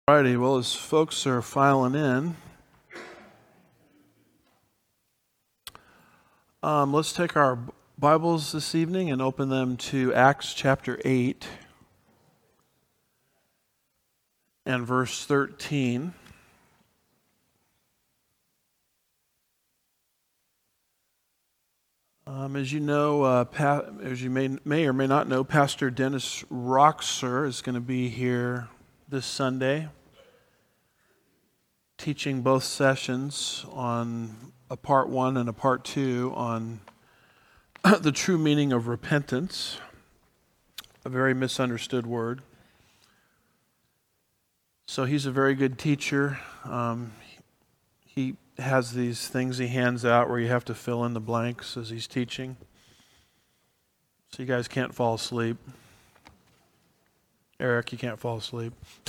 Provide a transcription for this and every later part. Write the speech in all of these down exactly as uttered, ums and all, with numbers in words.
Alrighty, well, as folks are filing in, um, let's take our Bibles this evening and open them to Acts chapter eight and verse thirteen. Um, as you know, uh, pa- as you may, may or may not know, Pastor Dennis Roxer is going to be here this Sunday, teaching both sessions on a part one and a part two on the true meaning of repentance, a very misunderstood word. So he's a very good teacher. Um, he has these things he hands out where you have to fill in the blanks as he's teaching, so you guys can't fall asleep. Eric, you can't fall asleep.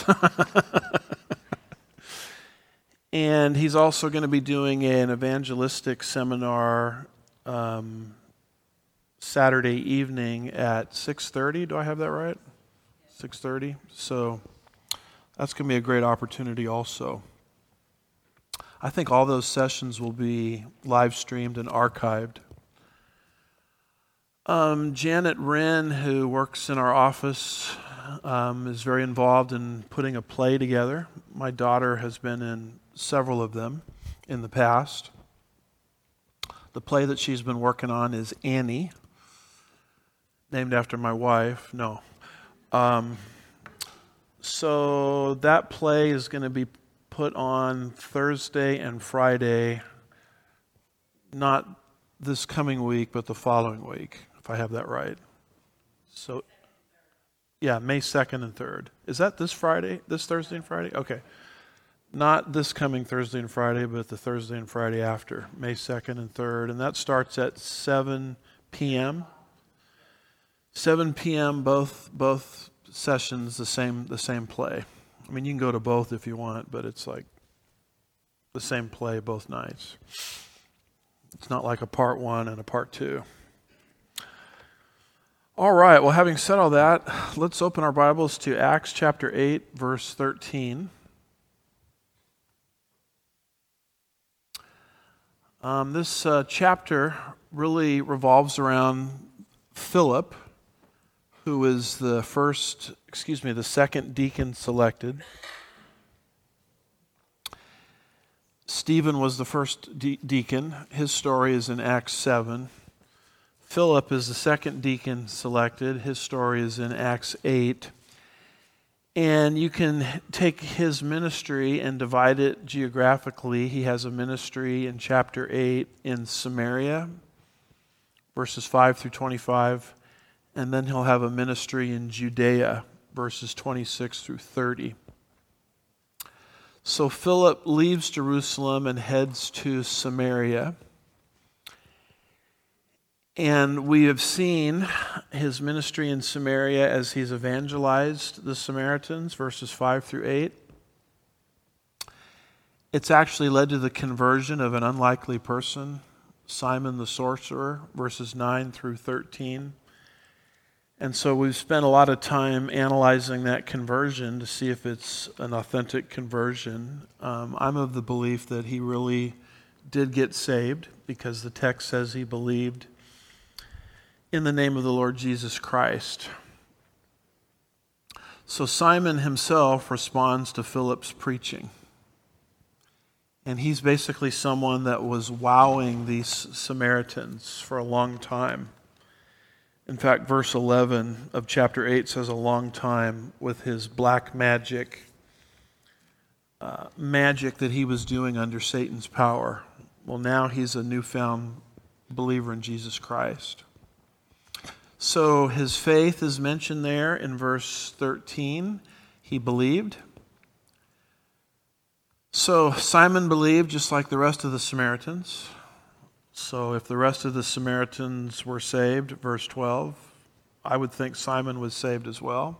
And he's also going to be doing an evangelistic seminar um, Saturday evening at six thirty. Do I have that right? six thirty. So that's going to be a great opportunity also. I think all those sessions will be live streamed and archived. Um, Janet Wren, who works in our office, um, is very involved in putting a play together. My daughter has been in several of them in the past. The play that she's been working on is Annie, named after my wife. No. Um, so that play is going to be put on Thursday and Friday, not this coming week, but the following week, if I have that right. So, yeah, May second and third. Is that this Friday, this Thursday and Friday? Okay. Not this coming Thursday and Friday, but the Thursday and Friday after, May second and third. And that starts at seven p.m. seven p.m. both both sessions, the same the same play. I mean, you can go to both if you want, but it's like the same play both nights. It's not like a part one and a part two. All right, well, having said all that, let's open our Bibles to Acts chapter eight, verse thirteen. Um, this uh, chapter really revolves around Philip, who is the first, excuse me, the second deacon selected. Stephen was the first de- deacon. His story is in Acts seven. Philip is the second deacon selected. His story is in Acts eight. And you can take his ministry and divide it geographically. He has a ministry in chapter eight in Samaria, verses five through twenty-five. And then he'll have a ministry in Judea, verses twenty-six through thirty. So Philip leaves Jerusalem and heads to Samaria. And we have seen his ministry in Samaria as he's evangelized the Samaritans, verses five through eight. It's actually led to the conversion of an unlikely person, Simon the sorcerer, verses nine through thirteen. And so we've spent a lot of time analyzing that conversion to see if it's an authentic conversion. Um, I'm of the belief that he really did get saved because the text says he believed in the name of the Lord Jesus Christ. So Simon himself responds to Philip's preaching. And he's basically someone that was wowing these Samaritans for a long time. In fact, verse eleven of chapter eight says a long time with his black magic, uh, magic that he was doing under Satan's power. Well, now he's a newfound believer in Jesus Christ. So his faith is mentioned there in verse thirteen. He believed. So Simon believed just like the rest of the Samaritans. So if the rest of the Samaritans were saved, verse twelve, I would think Simon was saved as well.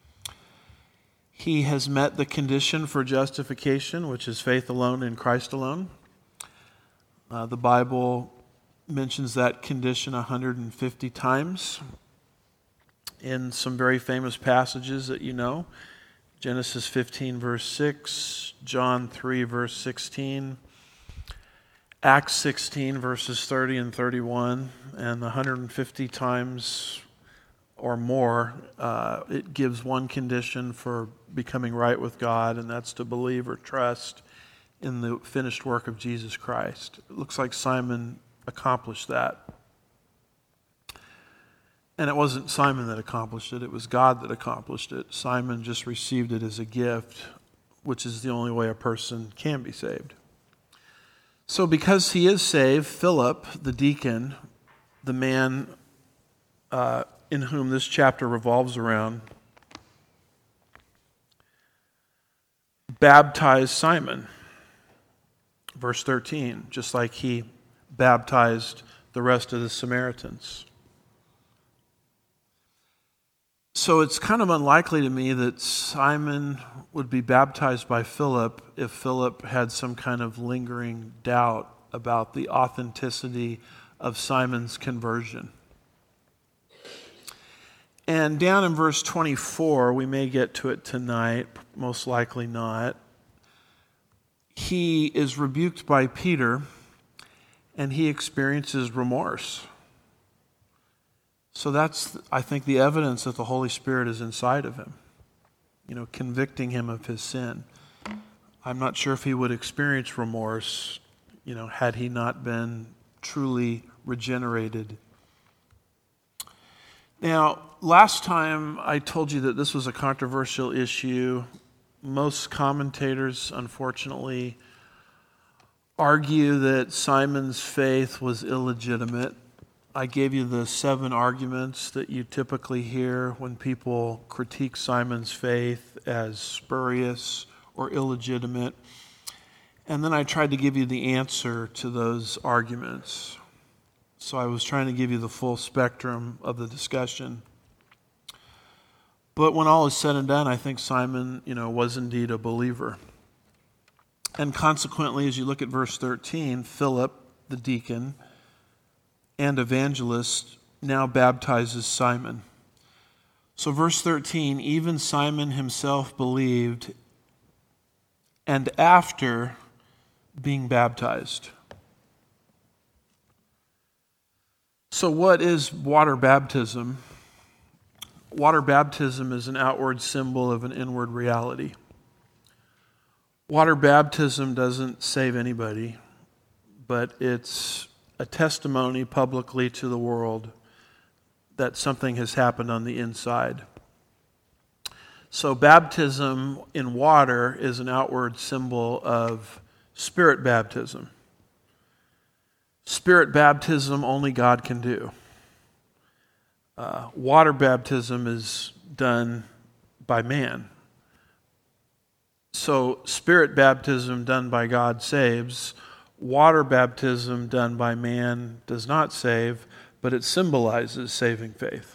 He has met the condition for justification, which is faith alone in Christ alone. Uh, the Bible mentions that condition one hundred fifty times in some very famous passages that you know. Genesis fifteen, verse six, John three, verse sixteen, Acts sixteen, verses thirty and thirty-one, and one hundred fifty times or more, uh, it gives one condition for becoming right with God, and that's to believe or trust in the finished work of Jesus Christ. It looks like Simon accomplished that. And it wasn't Simon that accomplished it, it was God that accomplished it. Simon just received it as a gift, which is the only way a person can be saved. So because he is saved, Philip, the deacon, the man uh, in whom this chapter revolves around, baptized Simon. Verse thirteen, just like he baptized the rest of the Samaritans. So it's kind of unlikely to me that Simon would be baptized by Philip if Philip had some kind of lingering doubt about the authenticity of Simon's conversion. And down in verse twenty-four, we may get to it tonight, most likely not. He is rebuked by Peter, and he experiences remorse. So that's, I think, the evidence that the Holy Spirit is inside of him, you know, convicting him of his sin. I'm not sure if he would experience remorse, you know, had he not been truly regenerated. Now, last time I told you that this was a controversial issue. Most commentators, unfortunately, argue that Simon's faith was illegitimate. I gave you the seven arguments that you typically hear when people critique Simon's faith as spurious or illegitimate. And then I tried to give you the answer to those arguments. So I was trying to give you the full spectrum of the discussion. But when all is said and done, I think Simon, you know, was indeed a believer. And consequently, as you look at verse thirteen, Philip, the deacon and evangelist, now baptizes Simon. So verse thirteen, even Simon himself believed, and after being baptized. So what is water baptism? Water baptism is an outward symbol of an inward reality. Water baptism doesn't save anybody, but it's a testimony publicly to the world that something has happened on the inside. So baptism in water is an outward symbol of spirit baptism. Spirit baptism only God can do. Uh, water baptism is done by man. So spirit baptism done by God saves. Water baptism done by man does not save, but it symbolizes saving faith.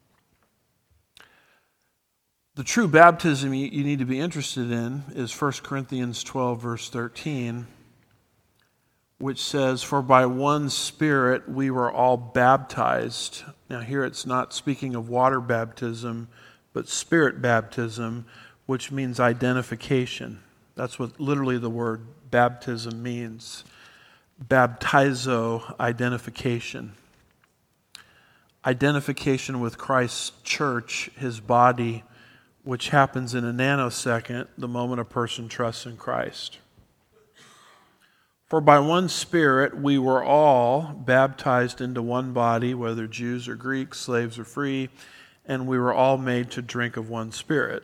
The true baptism you, you need to be interested in is First Corinthians twelve, verse thirteen, which says, "For by one Spirit we were all baptized." Now here it's not speaking of water baptism, but spirit baptism, which means identification. That's what literally the word baptism means. Baptizo, identification. Identification with Christ's church, his body, which happens in a nanosecond the moment a person trusts in Christ. For by one Spirit we were all baptized into one body, whether Jews or Greeks, slaves or free, and we were all made to drink of one Spirit.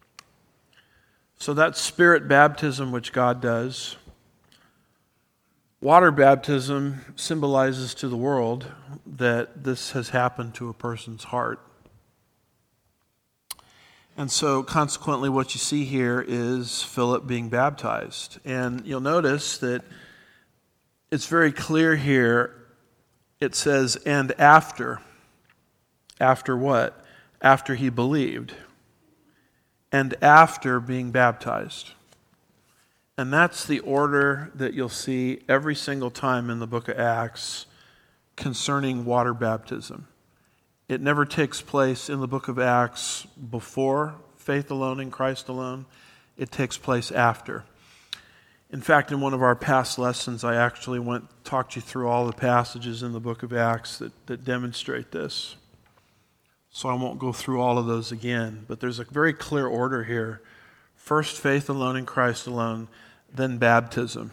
So that's spirit baptism, which God does. Water baptism symbolizes to the world that this has happened to a person's heart. And so consequently what you see here is Philip being baptized. And you'll notice that it's very clear here. It says, and after. After what? After he believed. And after being baptized. And that's the order that you'll see every single time in the book of Acts concerning water baptism. It never takes place in the book of Acts before faith alone in Christ alone. It takes place after. In fact, in one of our past lessons, I actually went talked you through all the passages in the book of Acts that, that demonstrate this. So I won't go through all of those again, but there's a very clear order here. First, faith alone in Christ alone, then baptism.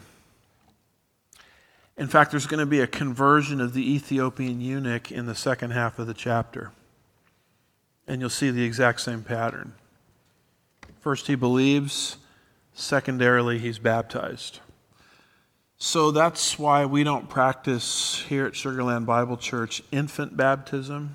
In fact, there's going to be a conversion of the Ethiopian eunuch in the second half of the chapter. And you'll see the exact same pattern. First, he believes. Secondarily, he's baptized. So that's why we don't practice here at Sugar Land Bible Church infant baptism.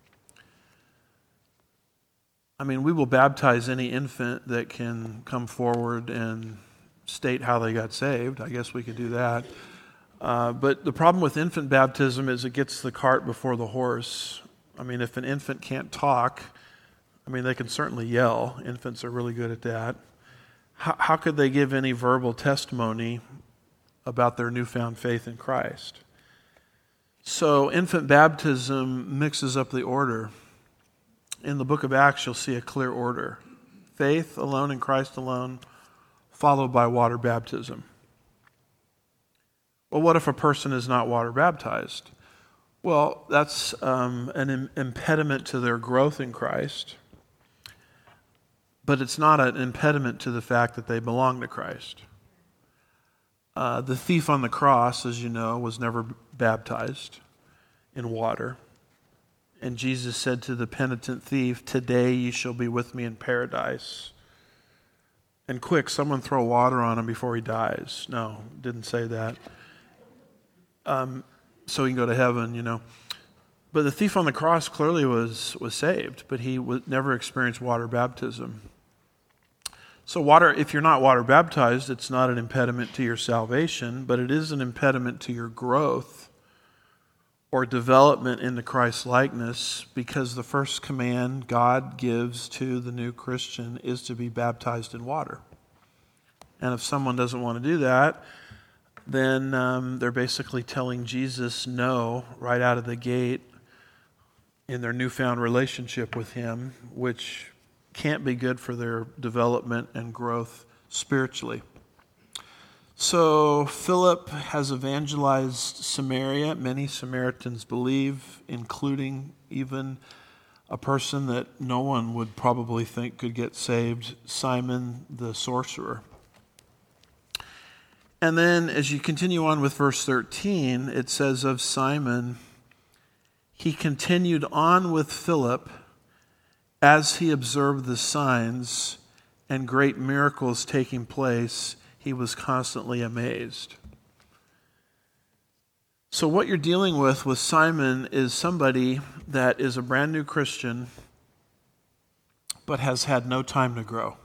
I mean, we will baptize any infant that can come forward and state how they got saved. I guess we could do that. Uh, but the problem with infant baptism is it gets the cart before the horse. I mean, if an infant can't talk, I mean, they can certainly yell. Infants are really good at that. How, how could they give any verbal testimony about their newfound faith in Christ? So infant baptism mixes up the order. In the book of Acts, you'll see a clear order. Faith alone in Christ alone, followed by water baptism. Well, what if a person is not water baptized? Well, that's um, an im- impediment to their growth in Christ. But it's not an impediment to the fact that they belong to Christ. Uh, the thief on the cross, as you know, was never baptized in water. And Jesus said to the penitent thief, "Today you shall be with me in paradise." And quick, someone throw water on him before he dies. No, didn't say that. Um, so he can go to heaven, you know. But the thief on the cross clearly was, was saved, but he w- never experienced water baptism. So water, if you're not water baptized, it's not an impediment to your salvation, but it is an impediment to your growth or development into Christ's likeness, because the first command God gives to the new Christian is to be baptized in water. And if someone doesn't want to do that, then um, they're basically telling Jesus no right out of the gate in their newfound relationship with him, which can't be good for their development and growth spiritually. So Philip has evangelized Samaria. Many Samaritans believe, including even a person that no one would probably think could get saved, Simon the sorcerer. And then as you continue on with verse thirteen, it says of Simon, he continued on with Philip as he observed the signs and great miracles taking place. He was constantly amazed. So what you're dealing with with Simon is somebody that is a brand new Christian but has had no time to grow.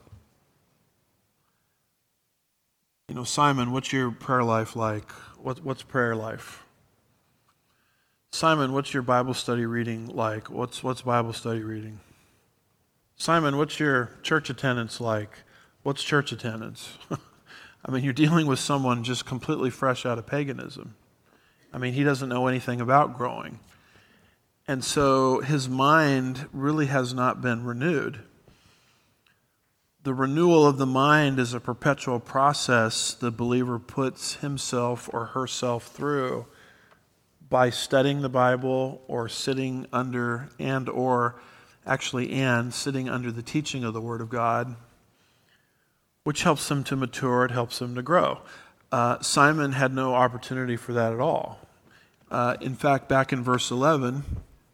You know, Simon, what's your prayer life like? What, what's prayer life? Simon, what's your Bible study reading like? What's what's Bible study reading? Simon, what's your church attendance like? What's church attendance? I mean, you're dealing with someone just completely fresh out of paganism. I mean, he doesn't know anything about growing. And so his mind really has not been renewed. The renewal of the mind is a perpetual process the believer puts himself or herself through by studying the Bible or sitting under and or actually and sitting under the teaching of the Word of God, which helps them to mature, it helps them to grow. Uh, Simon had no opportunity for that at all. Uh, in fact, back in verse eleven,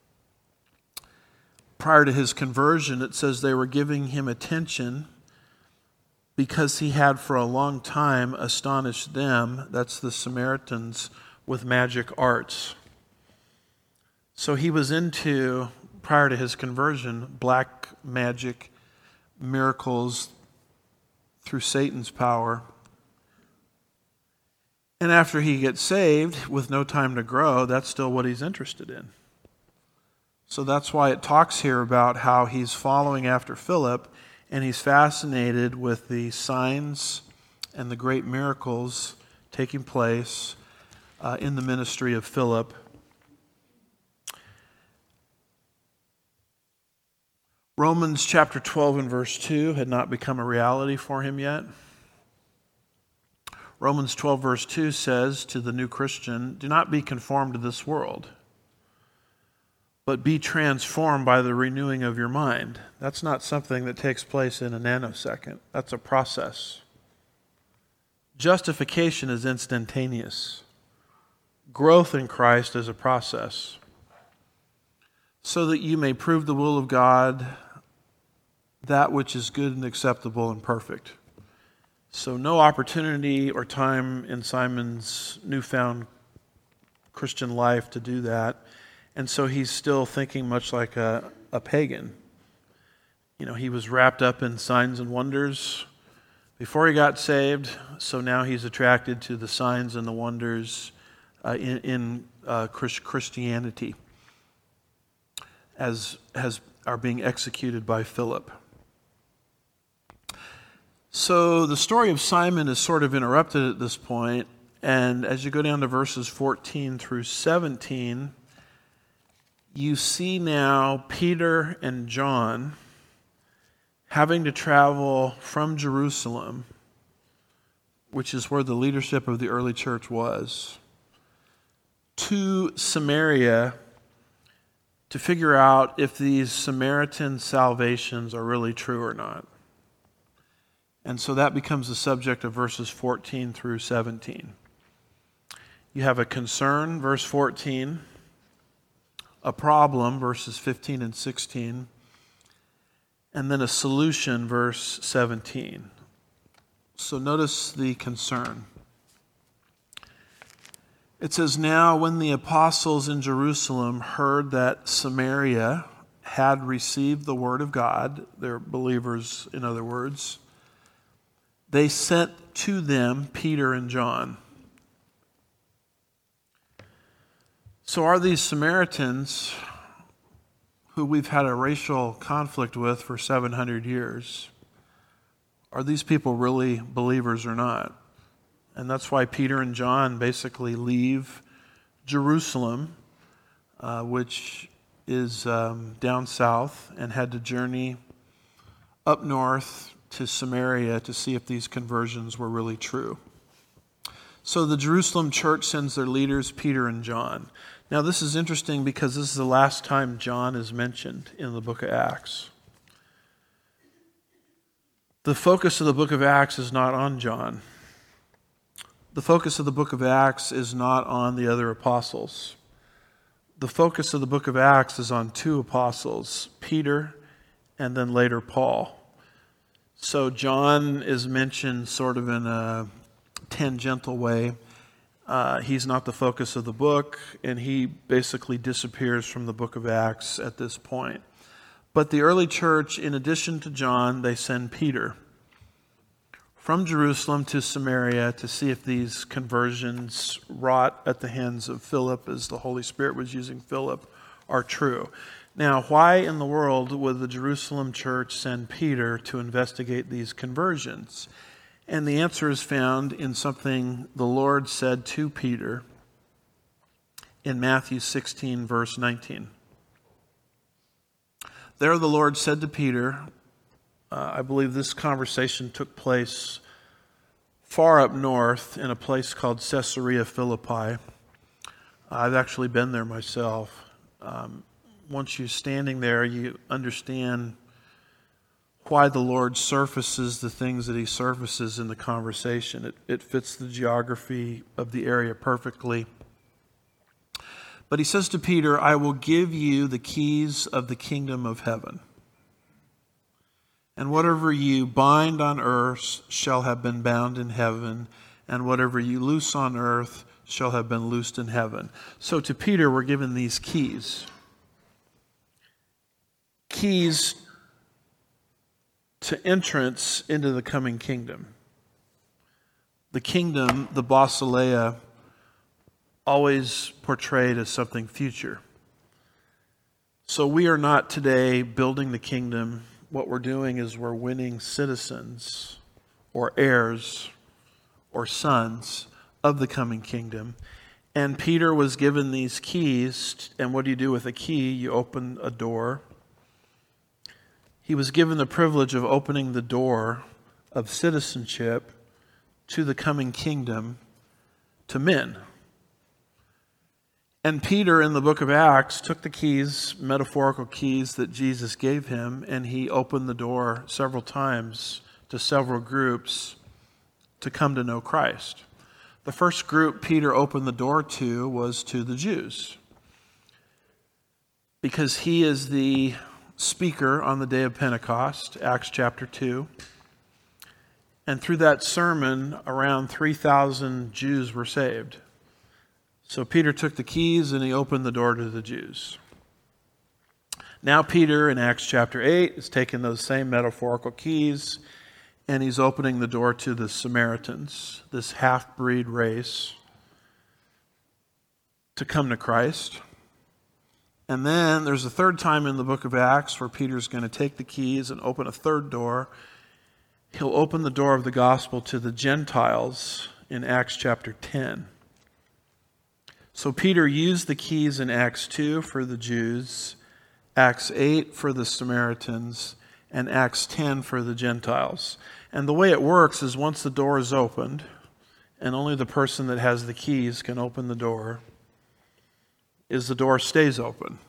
prior to his conversion, it says they were giving him attention because he had for a long time astonished them, that's the Samaritans, with magic arts. So he was into, prior to his conversion, black magic, miracles through Satan's power. And after he gets saved, with no time to grow, that's still what he's interested in. So that's why it talks here about how he's following after Philip, and he's fascinated with the signs and the great miracles taking place uh, in the ministry of Philip. Romans chapter twelve and verse two had not become a reality for him yet. Romans twelve verse two says to the new Christian, do not be conformed to this world, but be transformed by the renewing of your mind. That's not something that takes place in a nanosecond. That's a process. Justification is instantaneous. Growth in Christ is a process. So that you may prove the will of God, that which is good and acceptable and perfect. So no opportunity or time in Simon's newfound Christian life to do that. And so he's still thinking much like a, a pagan. You know, he was wrapped up in signs and wonders before he got saved, so now he's attracted to the signs and the wonders uh, in, in uh, Christianity as, as are being executed by Philip. So the story of Simon is sort of interrupted at this point, and as you go down to verses fourteen through seventeen, you see now Peter and John having to travel from Jerusalem, which is where the leadership of the early church was, to Samaria to figure out if these Samaritan salvations are really true or not. And so that becomes the subject of verses fourteen through seventeen. You have a concern, verse fourteen, a problem, verses fifteen and sixteen, and then a solution, verse seventeen. So notice the concern. It says, now when the apostles in Jerusalem heard that Samaria had received the word of God, they're believers in other words, they sent to them Peter and John. So are these Samaritans, who we've had a racial conflict with for seven hundred years, are these people really believers or not? And that's why Peter and John basically leave Jerusalem, uh, which is um, down south, and had to journey up north to Samaria to see if these conversions were really true. So the Jerusalem church sends their leaders, Peter and John. Now this is interesting because this is the last time John is mentioned in the book of Acts. The focus of the book of Acts is not on John. The focus of the book of Acts is not on the other apostles. The focus of the book of Acts is on two apostles, Peter and then later Paul. So John is mentioned sort of in a tangential way. Uh, he's not the focus of the book, and he basically disappears from the book of Acts at this point. But the early church, in addition to John, they send Peter from Jerusalem to Samaria to see if these conversions wrought at the hands of Philip, as the Holy Spirit was using Philip, are true. Now, why in the world would the Jerusalem church send Peter to investigate these conversions? And the answer is found in something the Lord said to Peter in Matthew sixteen, verse nineteen. There the Lord said to Peter, uh, I believe this conversation took place far up north in a place called Caesarea Philippi. I've actually been there myself. Um, once you're standing there, you understand why the Lord surfaces the things that he surfaces in the conversation. It, it fits the geography of the area perfectly. But he says to Peter, I will give you the keys of the kingdom of heaven. And whatever you bind on earth shall have been bound in heaven, and whatever you loose on earth shall have been loosed in heaven. So to Peter, we're given these keys. Keys to entrance into the coming kingdom. The kingdom, the basileia, always portrayed as something future. So we are not today building the kingdom. What we're doing is we're winning citizens or heirs or sons of the coming kingdom. And Peter was given these keys. And what do you do with a key? You open a door. he was given the privilege of opening the door of citizenship to the coming kingdom to men. And Peter, in the book of Acts, took the keys, metaphorical keys that Jesus gave him, and he opened the door several times to several groups to come to know Christ. The first group Peter opened the door to was to the Jews, because he is the speaker on the day of Pentecost, Acts chapter two. And through that sermon, around three thousand Jews were saved. So Peter took the keys and he opened the door to the Jews. Now Peter, in Acts chapter eight, is taking those same metaphorical keys and he's opening the door to the Samaritans, this half-breed race, to come to Christ. And then there's a third time in the book of Acts where Peter's going to take the keys and open a third door. He'll open the door of the gospel to the Gentiles in Acts chapter ten. So Peter used the keys in Acts two for the Jews, Acts eight for the Samaritans, and Acts ten for the Gentiles. And the way it works is once the door is opened, and only the person that has the keys can open the door, is the door stays open.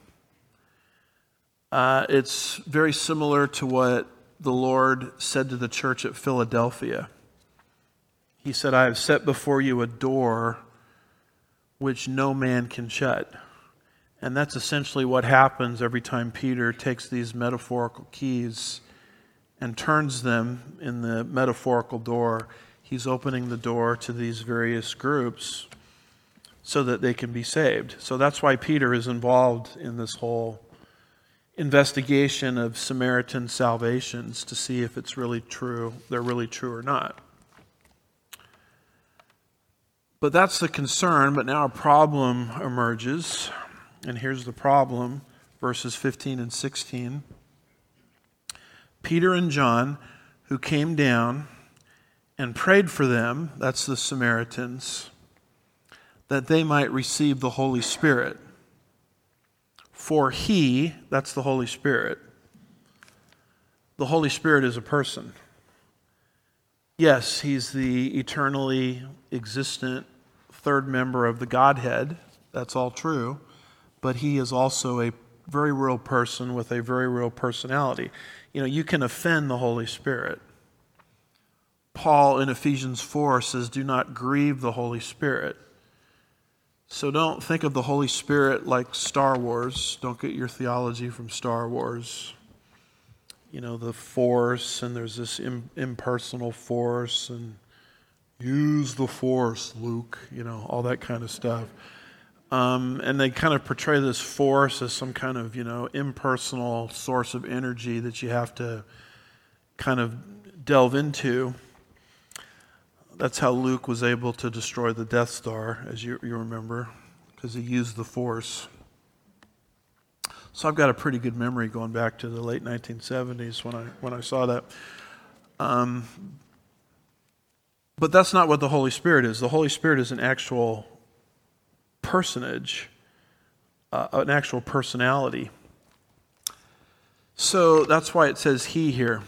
Uh, it's very similar to what the Lord said to the church at Philadelphia. He said, I have set before you a door which no man can shut. And that's essentially what happens every time Peter takes these metaphorical keys and turns them in the metaphorical door. He's opening the door to these various groups so that they can be saved. So that's why Peter is involved in this whole investigation of Samaritan salvations to see if it's really true, they're really true or not. But that's the concern, but now a problem emerges. And here's the problem, verses fifteen and sixteen. Peter and John, who came down and prayed for them, that's the Samaritans, that they might receive the Holy Spirit. For he, that's the Holy Spirit. The Holy Spirit is a person. Yes, he's the eternally existent third member of the Godhead. That's all true. But he is also a very real person with a very real personality. You know, you can offend the Holy Spirit. Paul in Ephesians four says, do not grieve the Holy Spirit. So don't think of the Holy Spirit like Star Wars. Don't get your theology from Star Wars. You know, the force, and there's this im- impersonal force, and use the force, Luke, you know, all that kind of stuff. Um, and they kind of portray this force as some kind of, you know, impersonal source of energy that you have to kind of delve into. That's how Luke was able to destroy the Death Star, as you, you remember, because he used the force. So I've got a pretty good memory going back to the late nineteen seventies when I when I saw that. Um, but that's not what the Holy Spirit is. The Holy Spirit is an actual personage, uh, an actual personality. So that's why it says he here.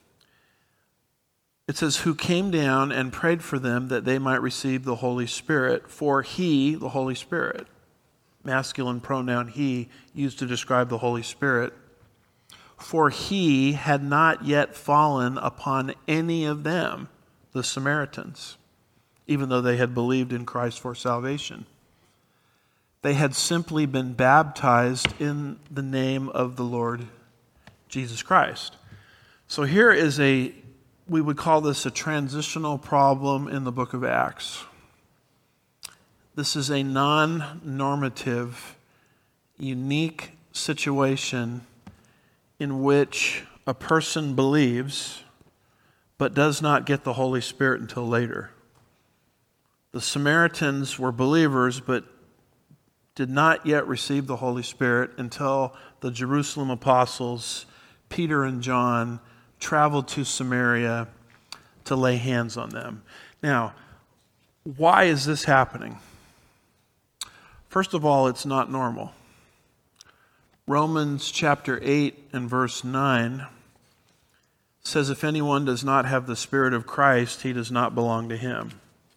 It says, who came down and prayed for them that they might receive the Holy Spirit. For he, the Holy Spirit, masculine pronoun he, used to describe the Holy Spirit. For he had not yet fallen upon any of them, the Samaritans, even though they had believed in Christ for salvation. They had simply been baptized in the name of the Lord Jesus Christ. So here is a, we would call this a transitional problem in the book of Acts. This is a non-normative, unique situation in which a person believes but does not get the Holy Spirit until later. The Samaritans were believers but did not yet receive the Holy Spirit until the Jerusalem apostles, Peter and John, traveled to Samaria to lay hands on them. Now, why is this happening? First of all, it's not normal. Romans chapter eight and verse nine It says, if anyone does not have the Spirit of Christ, he does not belong to him.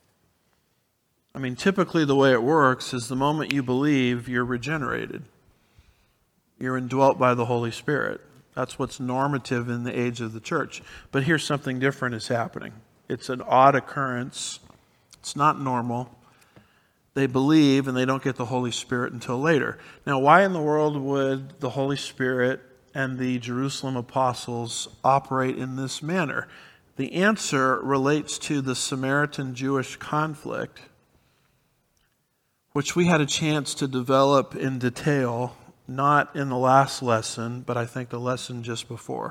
I mean, typically the way it works is the moment you believe, you're regenerated. You're indwelt by the Holy Spirit. That's what's normative in the age of the church. But here's something different is happening. It's an odd occurrence. It's not normal. They believe and they don't get the Holy Spirit until later. Now, why in the world would the Holy Spirit and the Jerusalem apostles operate in this manner? The answer relates to the Samaritan-Jewish conflict, which we had a chance to develop in detail, not in the last lesson, but I think the lesson just before.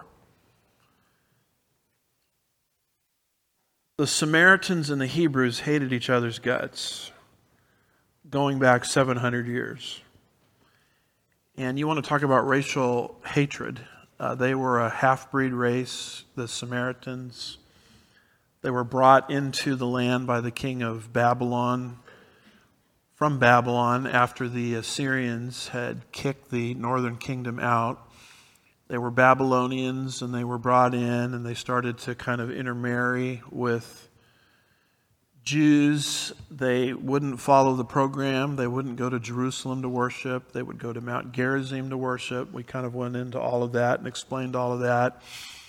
The Samaritans and the Hebrews hated each other's guts, going back seven hundred years. And you want to talk about racial hatred. Uh, they were a half-breed race, the Samaritans. They were brought into the land by the king of Babylon, from Babylon, after the Assyrians had kicked the northern kingdom out. They were Babylonians, and they were brought in, and they started to kind of intermarry with Jews. They wouldn't follow the program. They wouldn't go to Jerusalem to worship. They would go to Mount Gerizim to worship. We kind of went into all of that and explained all of that,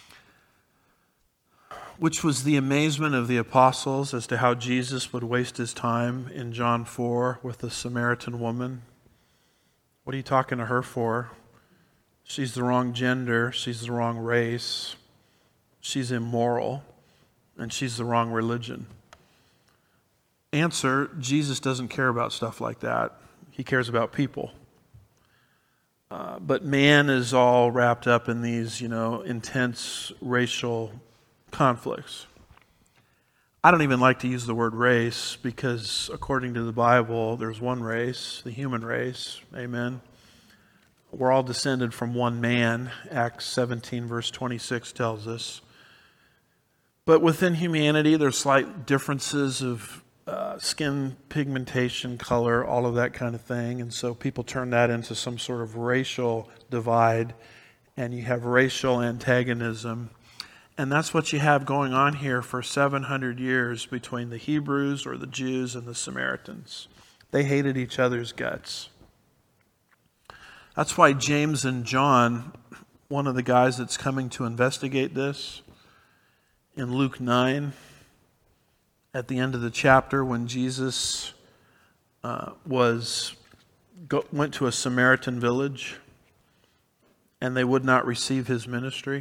which was the amazement of the apostles as to how Jesus would waste his time in John four with the Samaritan woman. What are you talking to her for? She's the wrong gender. She's the wrong race. She's immoral. And she's the wrong religion. Answer, Jesus doesn't care about stuff like that. He cares about people. Uh, but man is all wrapped up in these, you know, intense racial conflicts. I don't even like to use the word race because according to the Bible, there's one race, the human race. Amen. We're all descended from one man, Acts seventeen verse twenty-six tells us. But within humanity, there's slight differences of uh, skin pigmentation, color, all of that kind of thing. And so people turn that into some sort of racial divide, and you have racial antagonism. And that's what you have going on here for seven hundred years between the Hebrews or the Jews and the Samaritans. They hated each other's guts. That's why James and John, one of the guys that's coming to investigate this, in Luke nine, at the end of the chapter when Jesus uh, was go, went to a Samaritan village and they would not receive his ministry.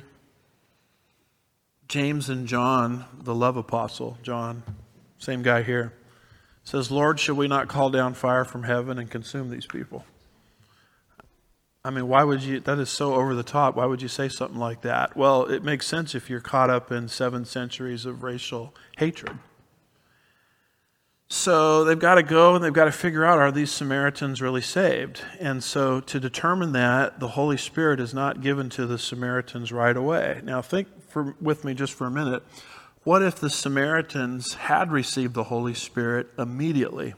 James and John, the love apostle, John, same guy here, says, Lord, should we not call down fire from heaven and consume these people? I mean, why would you, that is so over the top. Why would you say something like that? Well, it makes sense if you're caught up in seven centuries of racial hatred. So they've got to go and they've got to figure out, are these Samaritans really saved? And so to determine that, the Holy Spirit is not given to the Samaritans right away. Now think for, with me just for a minute. What if the Samaritans had received the Holy Spirit immediately?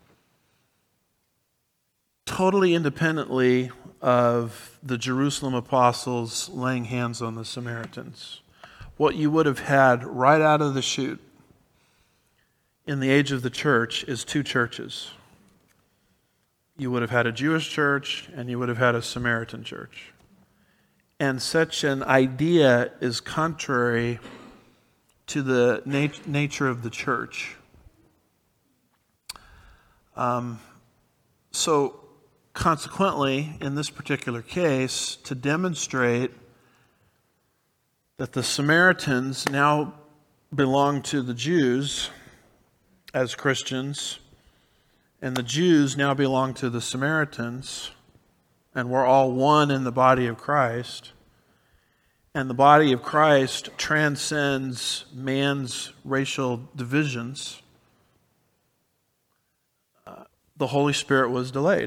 Totally independently of the Jerusalem apostles laying hands on the Samaritans. What you would have had right out of the chute in the age of the church is two churches. You would have had a Jewish church and you would have had a Samaritan church. And such an idea is contrary to the nat- nature of the church. Um, so consequently, in this particular case, to demonstrate that the Samaritans now belong to the Jews as Christians, and the Jews now belong to the Samaritans, and we're all one in the body of Christ, and the body of Christ transcends man's racial divisions, uh, the Holy Spirit was delayed.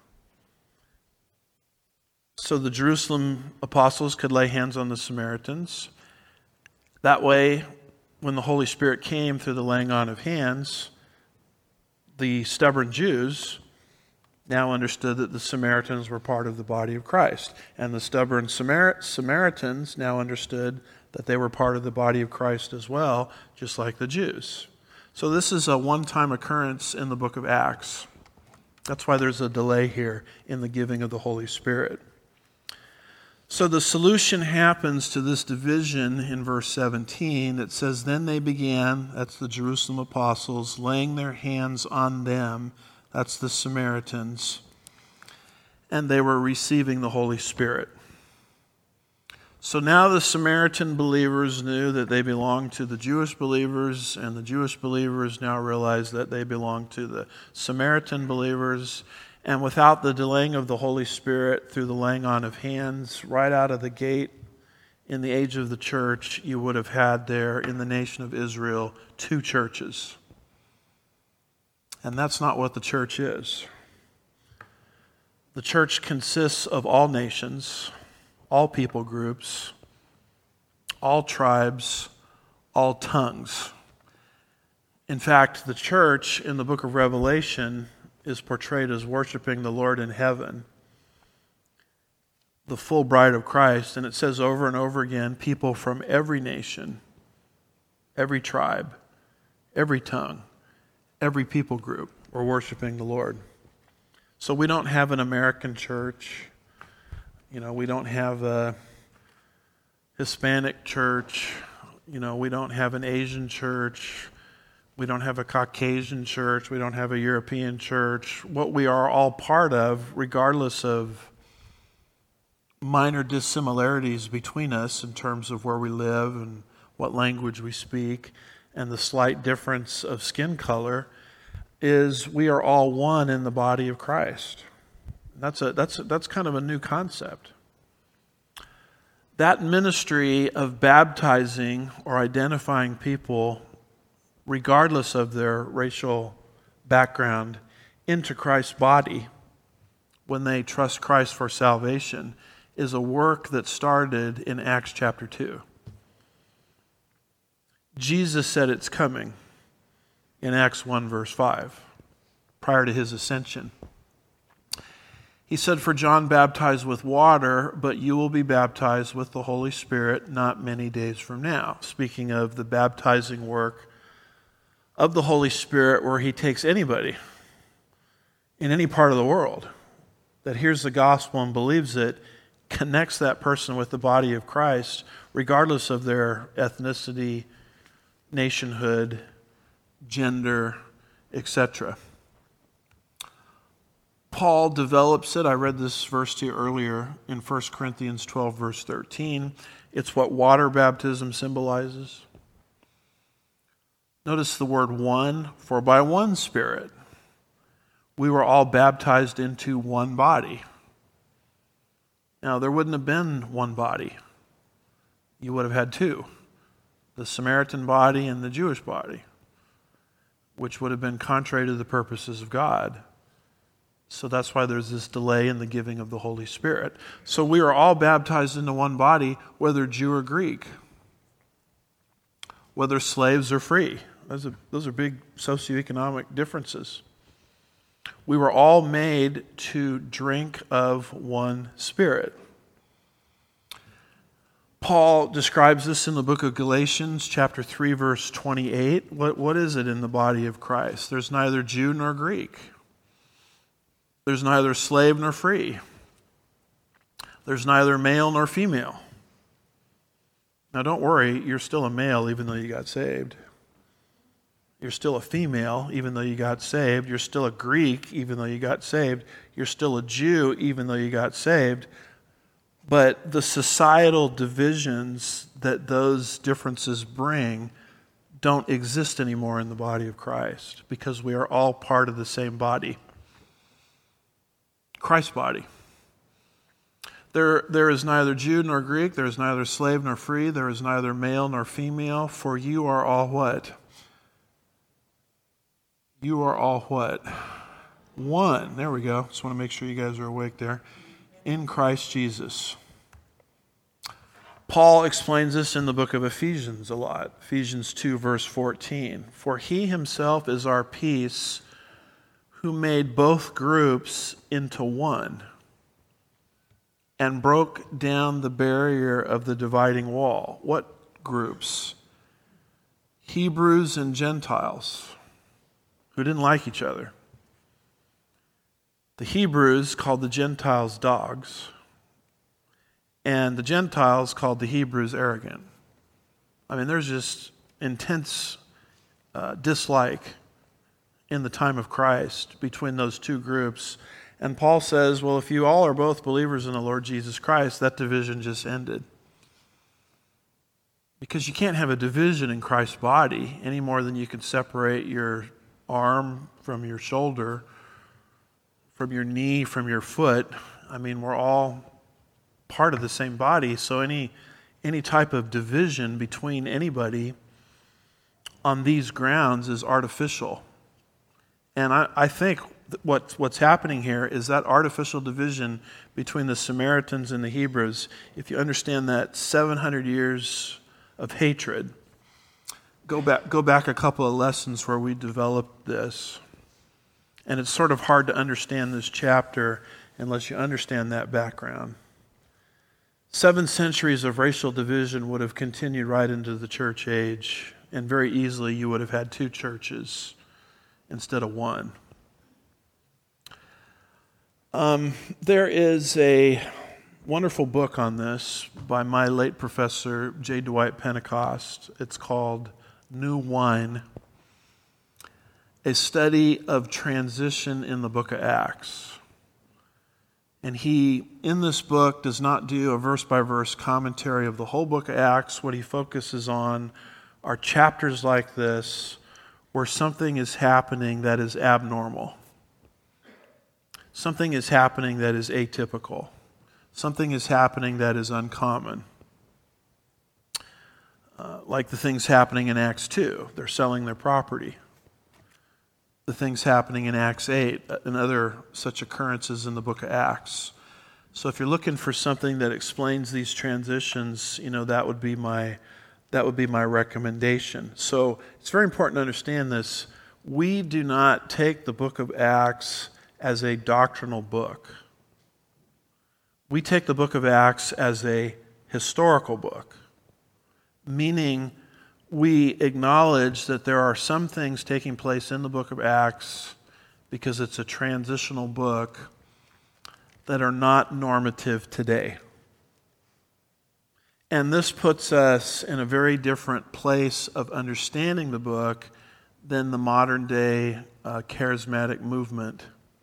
So the Jerusalem apostles could lay hands on the Samaritans. That way, when the Holy Spirit came through the laying on of hands, the stubborn Jews now understood that the Samaritans were part of the body of Christ. And the stubborn Samar- Samaritans now understood that they were part of the body of Christ as well, just like the Jews. So this is a one-time occurrence in the book of Acts. That's why there's a delay here in the giving of the Holy Spirit. So the solution happens to this division in verse seventeen. It says, then they began, that's the Jerusalem apostles, laying their hands on them, that's the Samaritans, and they were receiving the Holy Spirit. So now the Samaritan believers knew that they belonged to the Jewish believers, and the Jewish believers now realized that they belonged to the Samaritan believers. And without the delaying of the Holy Spirit through the laying on of hands, right out of the gate in the age of the church, you would have had there in the nation of Israel two churches. And that's not what the church is. The church consists of all nations, all people groups, all tribes, all tongues. In fact, the church in the book of Revelation is portrayed as worshiping the Lord in heaven, the full bride of Christ. And it says over and over again, people from every nation, every tribe, every tongue, every people group were worshiping the Lord. So we don't have an American church. You know, we don't have a Hispanic church. You know, we don't have an Asian church. We don't have a Caucasian church. We don't have a European church. What we are all part of, regardless of minor dissimilarities between us in terms of where we live and what language we speak and the slight difference of skin color, is we are all one in the body of Christ. That's a, that's a, that's kind of a new concept. That ministry of baptizing or identifying people, regardless of their racial background, into Christ's body when they trust Christ for salvation, is a work that started in Acts chapter two. Jesus said it's coming in Acts one verse five, prior to his ascension. He said, for John baptized with water, but you will be baptized with the Holy Spirit not many days from now. Speaking of the baptizing work of the Holy Spirit, where he takes anybody in any part of the world that hears the gospel and believes it, connects that person with the body of Christ, regardless of their ethnicity, nationhood, gender, et cetera. Paul develops it. I read this verse to you earlier in First Corinthians twelve, verse thirteen. It's what water baptism symbolizes. Notice the word one, for by one Spirit we were all baptized into one body. Now, there wouldn't have been one body. You would have had two, the Samaritan body and the Jewish body, which would have been contrary to the purposes of God. So that's why there's this delay in the giving of the Holy Spirit. So we are all baptized into one body, whether Jew or Greek, whether slaves or free. Those are, those are big socioeconomic differences. We were all made to drink of one Spirit. Paul describes this in the book of Galatians, chapter three, verse twenty-eight. What, what is it in the body of Christ? There's neither Jew nor Greek. There's neither slave nor free. There's neither male nor female. Now don't worry, you're still a male even though you got saved. You're still a female even though you got saved. You're still a Greek even though you got saved. You're still a Jew even though you got saved. But the societal divisions that those differences bring don't exist anymore in the body of Christ, because we are all part of the same body. Christ's body. There, there is neither Jew nor Greek, there is neither slave nor free, there is neither male nor female, for you are all what? You are all what? One. There we go. Just want to make sure you guys are awake there. In Christ Jesus. Paul explains this in the book of Ephesians a lot. Ephesians two, verse fourteen. For he himself is our peace, who made both groups into one and broke down the barrier of the dividing wall. What groups? Hebrews and Gentiles who didn't like each other. The Hebrews called the Gentiles dogs, and the Gentiles called the Hebrews arrogant. I mean, there's just intense uh, dislike in the time of Christ between those two groups. And Paul says, well, if you all are both believers in the Lord Jesus Christ, that division just ended. Because you can't have a division in Christ's body any more than you can separate your arm from your shoulder, from your knee, from your foot. I mean, we're all part of the same body, so any any type of division between anybody on these grounds is artificial. And I, I think what, what's happening here is that artificial division between the Samaritans and the Hebrews, if you understand that seven hundred years of hatred, go back, go back a couple of lessons where we developed this. And it's sort of hard to understand this chapter unless you understand that background. Seven centuries of racial division would have continued right into the church age, and very easily you would have had two churches instead of one. Um, there is a wonderful book on this by my late professor, J. Dwight Pentecost. It's called New Wine, a study of transition in the book of Acts. And he, in this book, does not do a verse-by-verse commentary of the whole book of Acts. What he focuses on are chapters like this where something is happening that is abnormal. Something is happening that is atypical. Something is happening that is uncommon. Uh, like the things happening in Acts two. They're selling their property. The things happening in Acts eight and other such occurrences in the book of Acts. So if you're looking for something that explains these transitions, you know, that would be my that would be my recommendation. So it's very important to understand this. We do not take the book of Acts as a doctrinal book. We take the book of Acts as a historical book, meaning we acknowledge that there are some things taking place in the book of Acts because it's a transitional book that are not normative today. And this puts us in a very different place of understanding the book than the modern day uh, charismatic movement,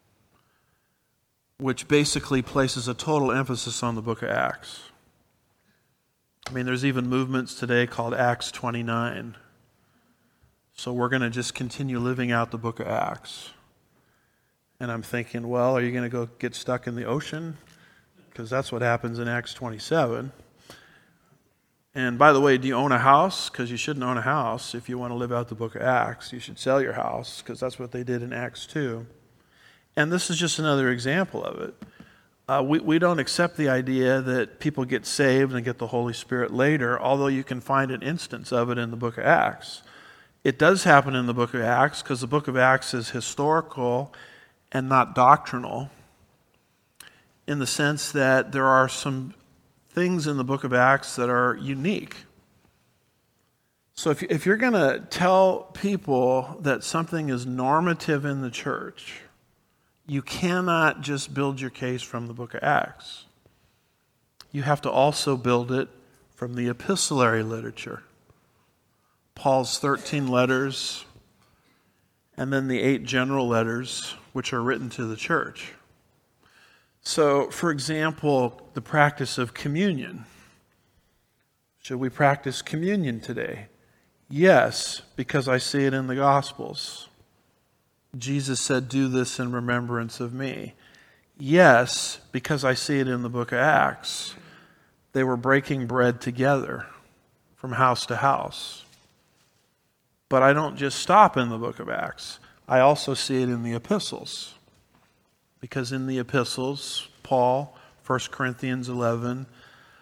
which basically places a total emphasis on the book of Acts. I mean, there's even movements today called Acts twenty-nine. So we're going to just continue living out the book of Acts. And I'm thinking, well, are you going to go get stuck in the ocean? Because that's what happens in Acts twenty-seven. And by the way, do you own a house? Because you shouldn't own a house if you want to live out the book of Acts. You should sell your house, because that's what they did in Acts two. And this is just another example of it. Uh, we, we don't accept the idea that people get saved and get the Holy Spirit later, although you can find an instance of it in the book of Acts. It does happen in the book of Acts because the book of Acts is historical and not doctrinal, in the sense that there are some things in the book of Acts that are unique. So if, if you're going to tell people that something is normative in the church, you cannot just build your case from the book of Acts. You have to also build it from the epistolary literature. Paul's thirteen letters, and then the eight general letters which are written to the church. So, for example, the practice of communion. Should we practice communion today? Yes, because I see it in the Gospels. Jesus said, "Do this in remembrance of me." Yes, because I see it in the book of Acts. They were breaking bread together from house to house. But I don't just stop in the book of Acts. I also see it in the epistles. Because in the epistles, Paul, First Corinthians eleven,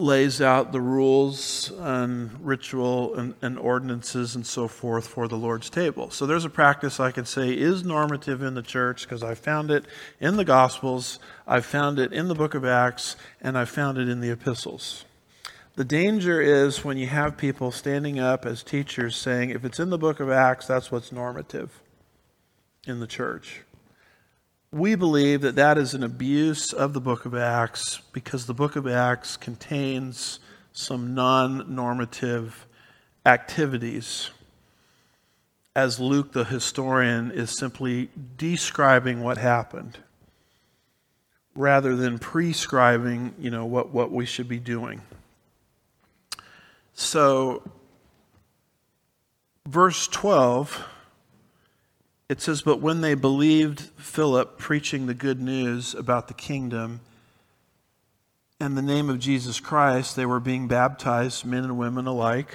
lays out the rules and ritual and, and ordinances and so forth for the Lord's table. So there's a practice I could say is normative in the church because I found it in the Gospels, I found it in the book of Acts, and I found it in the epistles. The danger is when you have people standing up as teachers saying, if it's in the book of Acts, that's what's normative in the church. We believe that that is an abuse of the book of Acts because the book of Acts contains some non-normative activities, as Luke the historian is simply describing what happened rather than prescribing, you know, what, what we should be doing. So, verse twelve, it says, but when they believed Philip preaching the good news about the kingdom and the name of Jesus Christ, they were being baptized, men and women alike.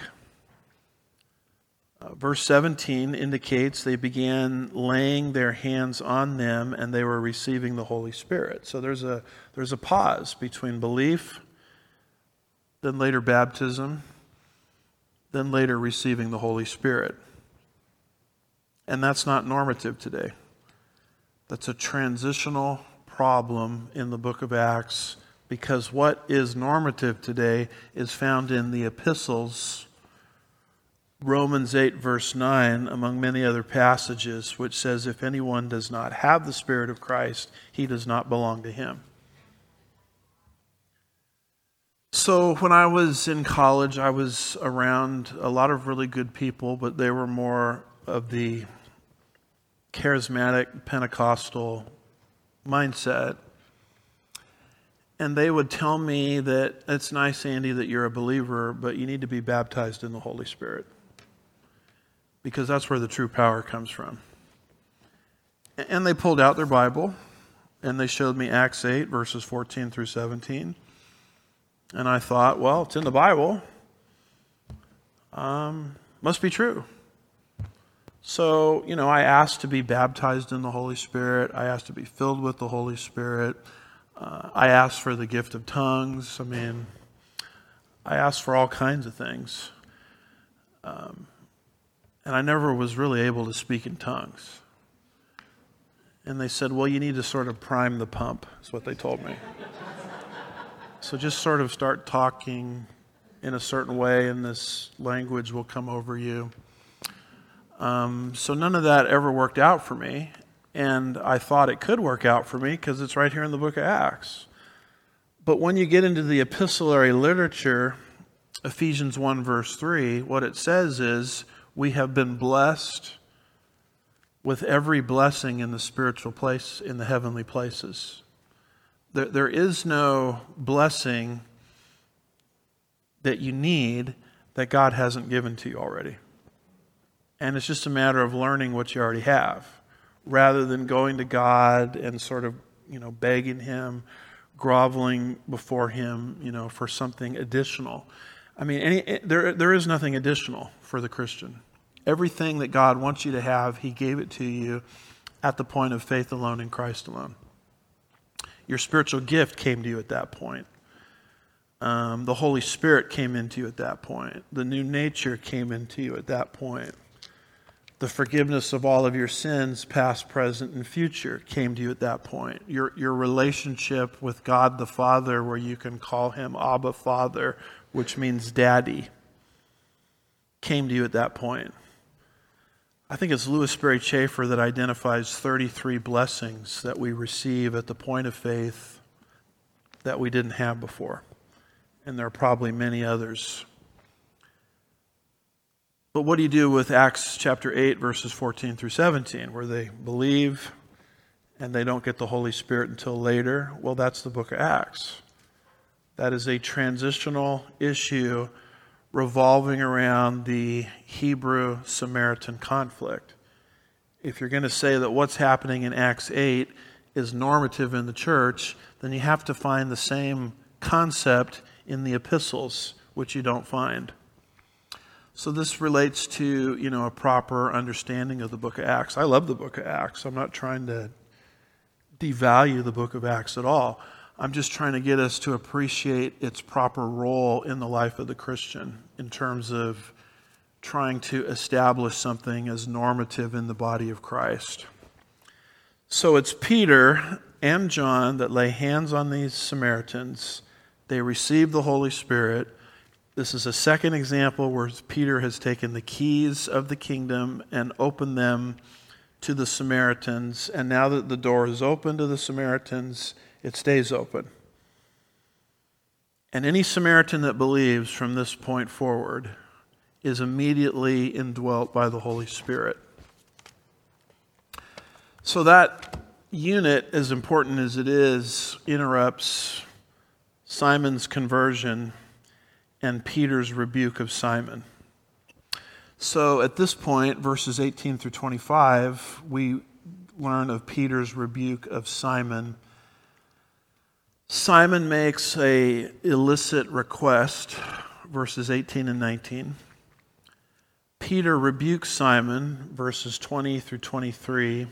Uh, verse seventeen indicates they began laying their hands on them and they were receiving the Holy Spirit. So there's a, there's a pause between belief, then later baptism, then later receiving the Holy Spirit. And that's not normative today. That's a transitional problem in the book of Acts because what is normative today is found in the epistles, Romans eight verse nine, among many other passages, which says if anyone does not have the Spirit of Christ, he does not belong to him. So when I was in college, I was around a lot of really good people, but they were more of the charismatic Pentecostal mindset. And they would tell me that it's nice, Andy, that you're a believer, but you need to be baptized in the Holy Spirit. Because that's where the true power comes from. And they pulled out their Bible and they showed me Acts eight, verses fourteen through seventeen. And I thought, well, it's in the Bible. Um, must be true. So, you know, I asked to be baptized in the Holy Spirit. I asked to be filled with the Holy Spirit. Uh, I asked for the gift of tongues. I mean, I asked for all kinds of things. Um, and I never was really able to speak in tongues. And they said, well, you need to sort of prime the pump, is what they told me. So just sort of start talking in a certain way and this language will come over you. Um, so none of that ever worked out for me. And I thought it could work out for me because it's right here in the book of Acts. But when you get into the epistolary literature, Ephesians one verse three, what it says is, we have been blessed with every blessing in the spiritual place, in the heavenly places. There, there is no blessing that you need that God hasn't given to you already. And it's just a matter of learning what you already have, rather than going to God and sort of, you know, begging Him, groveling before Him, you know, for something additional. I mean, any, there there is nothing additional for the Christian. Everything that God wants you to have, He gave it to you at the point of faith alone in Christ alone. Your spiritual gift came to you at that point. Um, the Holy Spirit came into you at that point. The new nature came into you at that point. The forgiveness of all of your sins, past, present, and future, came to you at that point. Your, your relationship with God the Father, where you can call Him Abba Father, which means Daddy, came to you at that point. I think it's Louis Sperry Chafer that identifies thirty-three blessings that we receive at the point of faith that we didn't have before. And there are probably many others. But what do you do with Acts chapter eight, verses fourteen through seventeen, where they believe and they don't get the Holy Spirit until later? Well, that's the book of Acts. That is a transitional issue revolving around the Hebrew-Samaritan conflict. If you're going to say that what's happening in Acts eight is normative in the church, then you have to find the same concept in the epistles, which you don't find. So this relates to, you know, a proper understanding of the book of Acts. I love the book of Acts. I'm not trying to devalue the book of Acts at all. I'm just trying to get us to appreciate its proper role in the life of the Christian in terms of trying to establish something as normative in the body of Christ. So it's Peter and John that lay hands on these Samaritans. They receive the Holy Spirit. This is a second example where Peter has taken the keys of the kingdom and opened them to the Samaritans. And now that the door is open to the Samaritans, it stays open. And any Samaritan that believes from this point forward is immediately indwelt by the Holy Spirit. So that unit, as important as it is, interrupts Simon's conversion and Peter's rebuke of Simon. So at this point, verses eighteen through twenty-five, we learn of Peter's rebuke of Simon. Simon makes a illicit request, verses eighteen and nineteen. Peter rebukes Simon, verses twenty through twenty-three.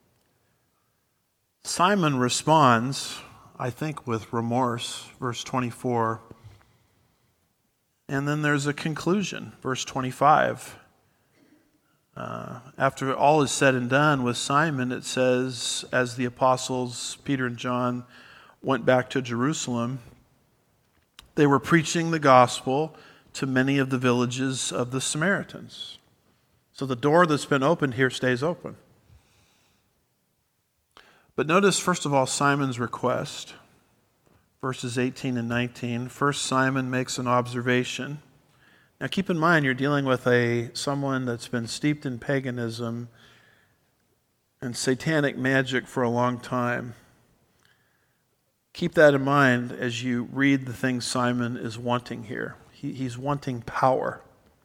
Simon responds, I think, with remorse, verse twenty-four. And then there's a conclusion, verse twenty-five. Uh, after all is said and done with Simon, it says, as the apostles Peter and John went back to Jerusalem, they were preaching the gospel to many of the villages of the Samaritans. So the door that's been opened here stays open. But notice, first of all, Simon's request. Verses eighteen and nineteen. First, Simon makes an observation. Now keep in mind, you're dealing with a someone that's been steeped in paganism and satanic magic for a long time. Keep that in mind as you read the things Simon is wanting here. He, he's wanting power.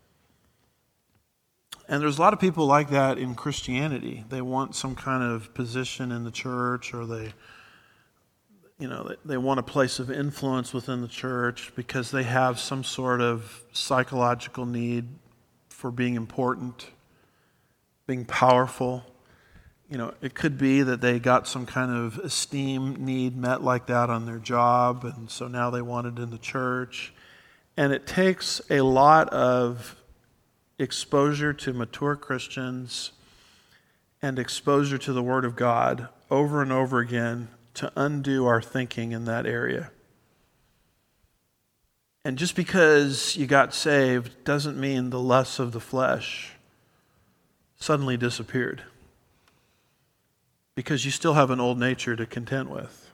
And there's a lot of people like that in Christianity. They want some kind of position in the church, or they, you know, they, they want a place of influence within the church because they have some sort of psychological need for being important, being powerful. You know, it could be that they got some kind of esteem need met like that on their job, and so now they want it in the church. And it takes a lot of exposure to mature Christians and exposure to the Word of God over and over again to undo our thinking in that area. And just because you got saved doesn't mean the lusts of the flesh suddenly disappeared, because you still have an old nature to contend with.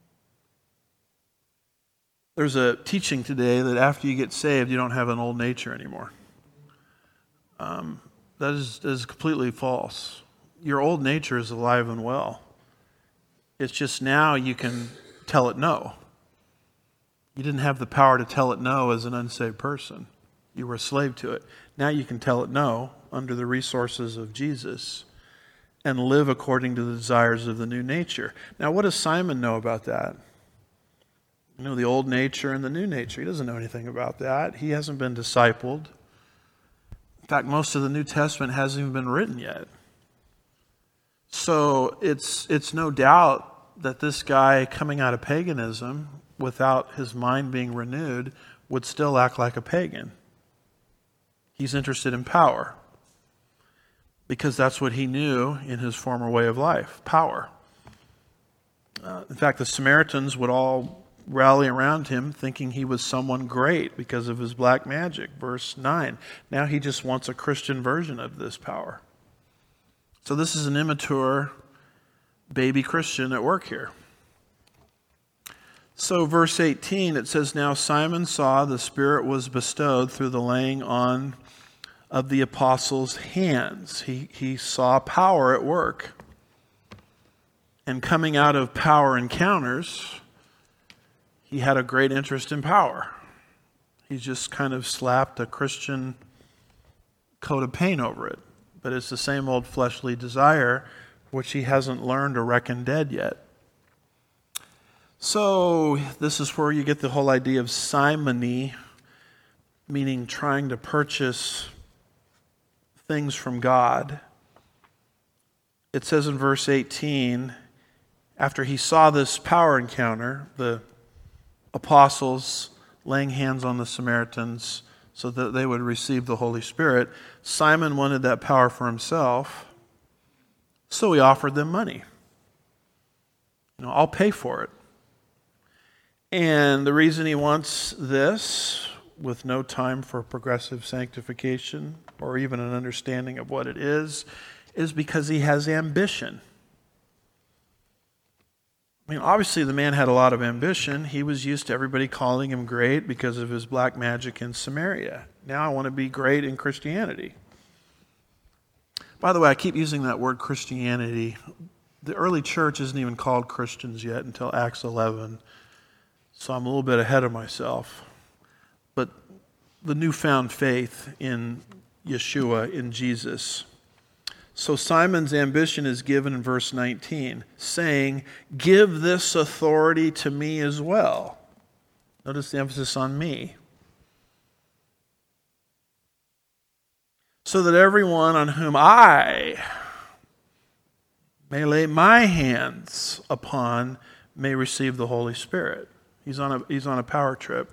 There's a teaching today that after you get saved, you don't have an old nature anymore. Um, that is, that is completely false. Your old nature is alive and well. It's just now you can tell it no. You didn't have the power to tell it no as an unsaved person. You were a slave to it. Now you can tell it no under the resources of Jesus and live according to the desires of the new nature. Now, what does Simon know about that? You know, the old nature and the new nature. He doesn't know anything about that. He hasn't been discipled. In fact, most of the New Testament hasn't even been written yet. So it's it's no doubt that this guy coming out of paganism without his mind being renewed would still act like a pagan. He's interested in power because that's what he knew in his former way of life, power. Uh, in fact, the Samaritans would all rally around him thinking he was someone great because of his black magic. Verse nine. Now he just wants a Christian version of this power. So this is an immature baby Christian at work here. So verse eighteen, it says, now Simon saw the Spirit was bestowed through the laying on of the apostles' hands. He, he saw power at work. And coming out of power encounters, he had a great interest in power. He just kind of slapped a Christian coat of paint over it. But it's the same old fleshly desire, which he hasn't learned or reckoned dead yet. So this is where you get the whole idea of simony, meaning trying to purchase things from God. It says in verse eighteen, after he saw this power encounter, the apostles laying hands on the Samaritans so that they would receive the Holy Spirit, Simon wanted that power for himself, so he offered them money. You know, I'll pay for it. And the reason he wants this, with no time for progressive sanctification or even an understanding of what it is, is because he has ambition. I mean, obviously the man had a lot of ambition. He was used to everybody calling him great because of his black magic in Samaria. Now I want to be great in Christianity. By the way, I keep using that word Christianity. The early church isn't even called Christians yet until Acts eleven. So I'm a little bit ahead of myself. But the newfound faith in Yeshua, in Jesus. So Simon's ambition is given in verse nineteen, saying, "Give this authority to me as well." Notice the emphasis on me. "So that everyone on whom I may lay my hands upon may receive the Holy Spirit." He's on a, he's on a power trip.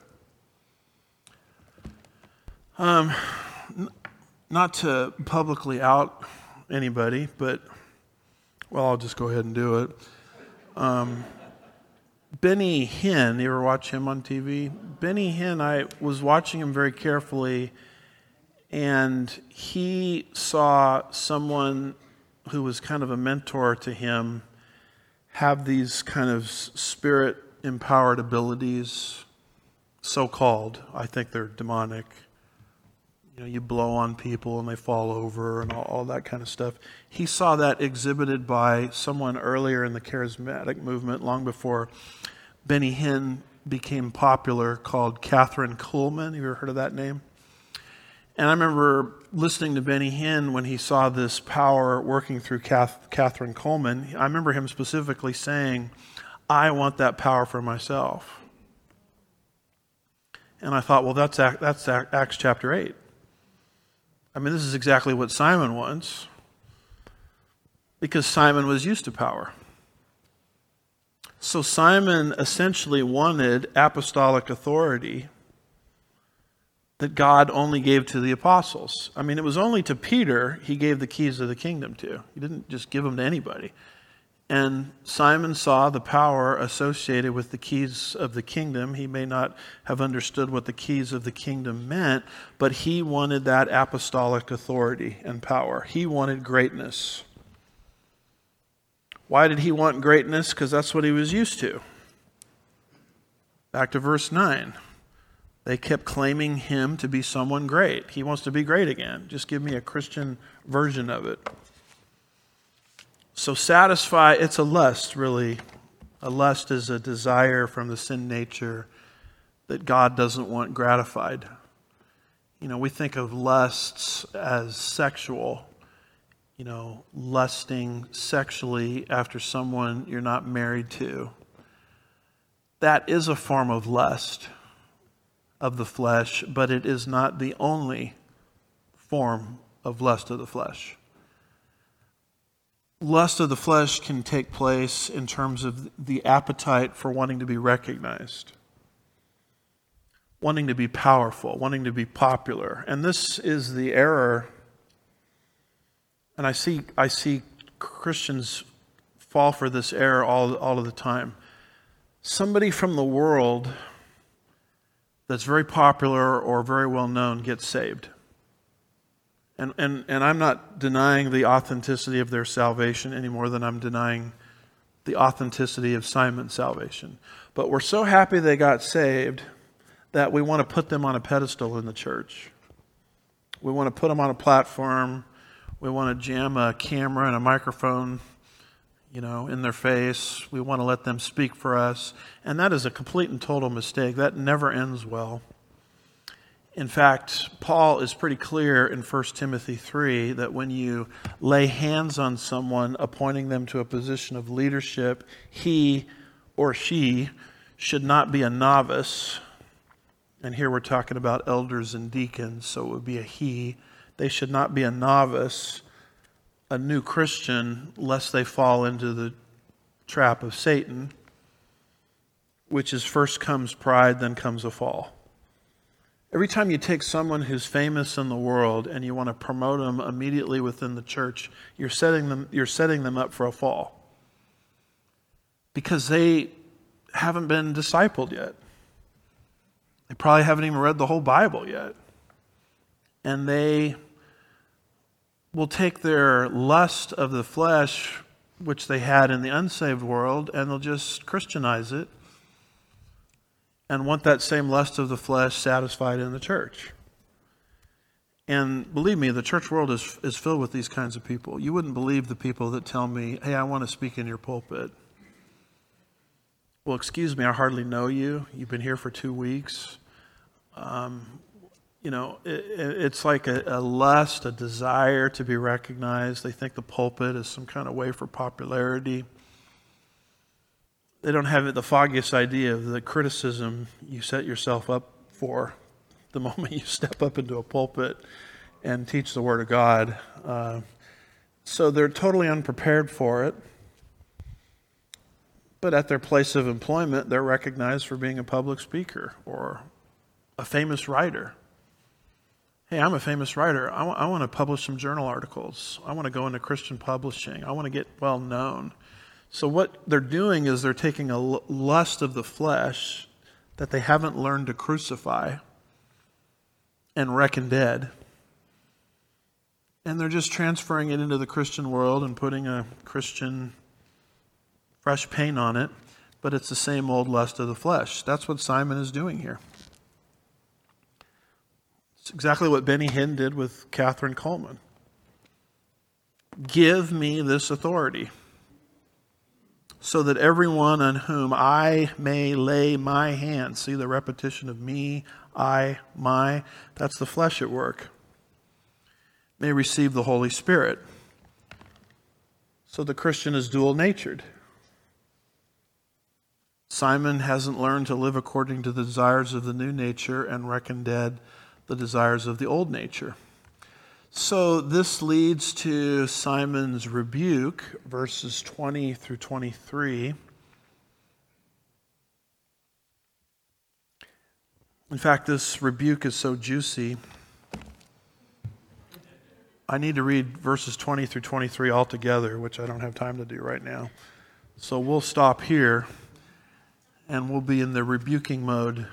Um, n- not to publicly out anybody, but, well, I'll just go ahead and do it. Um, Benny Hinn, you ever watch him on T V? Benny Hinn, I was watching him very carefully, and he saw someone who was kind of a mentor to him have these kind of spirit-empowered abilities, so-called. I think they're demonic. You know, you blow on people and they fall over and all, all that kind of stuff. He saw that exhibited by someone earlier in the charismatic movement, long before Benny Hinn became popular, called Kathryn Kuhlman. Have you ever heard of that name? And I remember listening to Benny Hinn when he saw this power working through Kath, Kathryn Kuhlman. I remember him specifically saying, "I want that power for myself." And I thought, well, that's that's Acts chapter eight. I mean, this is exactly what Simon wants, because Simon was used to power. So Simon essentially wanted apostolic authority that God only gave to the apostles. I mean, it was only to Peter he gave the keys of the kingdom to. He didn't just give them to anybody. And Simon saw the power associated with the keys of the kingdom. He may not have understood what the keys of the kingdom meant, but he wanted that apostolic authority and power. He wanted greatness. Why did he want greatness? Because that's what he was used to. Back to verse nine. They kept claiming him to be someone great. He wants to be great again. Just give me a Christian version of it. So satisfy, it's a lust, really. A lust is a desire from the sin nature that God doesn't want gratified. You know, we think of lusts as sexual. You know, lusting sexually after someone you're not married to. That is a form of lust of the flesh, but it is not the only form of lust of the flesh. Lust of the flesh can take place in terms of the appetite for wanting to be recognized, wanting to be powerful, wanting to be popular. And this is the error. And I see I see Christians fall for this error all, all of the time. Somebody from the world that's very popular or very well known gets saved. And, and and I'm not denying the authenticity of their salvation any more than I'm denying the authenticity of Simon's salvation. But we're so happy they got saved that we want to put them on a pedestal in the church. We want to put them on a platform. We want to jam a camera and a microphone, you know, in their face. We want to let them speak for us. And that is a complete and total mistake. That never ends well. In fact, Paul is pretty clear in First Timothy three that when you lay hands on someone, appointing them to a position of leadership, he or she should not be a novice. And here we're talking about elders and deacons, so it would be a he. They should not be a novice, a new Christian, lest they fall into the trap of Satan, which is first comes pride, then comes a fall. Every time you take someone who's famous in the world and you want to promote them immediately within the church, you're setting them, you're setting them up for a fall. Because they haven't been discipled yet. They probably haven't even read the whole Bible yet. And they will take their lust of the flesh, which they had in the unsaved world, and they'll just Christianize it and want that same lust of the flesh satisfied in the church. And believe me, the church world is, is filled with these kinds of people. You wouldn't believe the people that tell me, hey, I want to speak in your pulpit. Well, excuse me, I hardly know you. You've been here for two weeks. Um, you know, it, it's like a, a lust, a desire to be recognized. They think the pulpit is some kind of way for popularity. They don't have the foggiest idea of the criticism you set yourself up for the moment you step up into a pulpit and teach the Word of God. Uh, so they're totally unprepared for it. But at their place of employment, they're recognized for being a public speaker or a famous writer. Hey, I'm a famous writer. I, w- I want to publish some journal articles. I want to go into Christian publishing. I want to get well known. So what they're doing is they're taking a l- lust of the flesh that they haven't learned to crucify and reckon dead. And they're just transferring it into the Christian world and putting a Christian fresh paint on it, but it's the same old lust of the flesh. That's what Simon is doing here. It's exactly what Benny Hinn did with Catherine Coleman. Give me this authority so that everyone on whom I may lay my hand, see the repetition of me, I, my, that's the flesh at work, may receive the Holy Spirit. So the Christian is dual-natured. Simon hasn't learned to live according to the desires of the new nature and reckon dead the desires of the old nature. So this leads to Simon's rebuke, verses twenty through twenty-three. In fact, this rebuke is so juicy, I need to read verses twenty through twenty-three altogether, which I don't have time to do right now. So we'll stop here, and we'll be in the rebuking mode,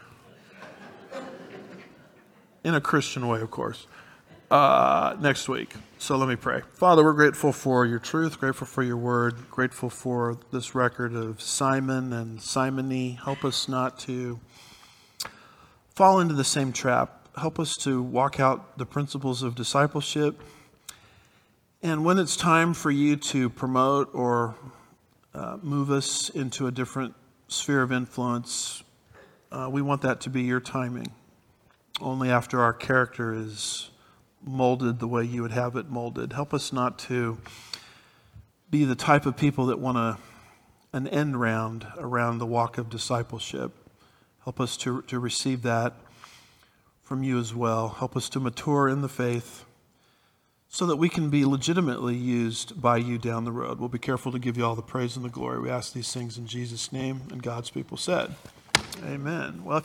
in a Christian way, of course, uh, next week. So let me pray. Father, we're grateful for your truth, grateful for your word, grateful for this record of Simon and simony. Help us not to fall into the same trap. Help us to walk out the principles of discipleship. And when it's time for you to promote or uh, move us into a different sphere of influence, uh, we want that to be your timing. Only after our character is molded the way you would have it molded. Help us not to be the type of people that want a, an end round around the walk of discipleship. Help us to, to receive that from you as well. Help us to mature in the faith so that we can be legitimately used by you down the road. We'll be careful to give you all the praise and the glory. We ask these things in Jesus' name, and God's people said, amen. Well, if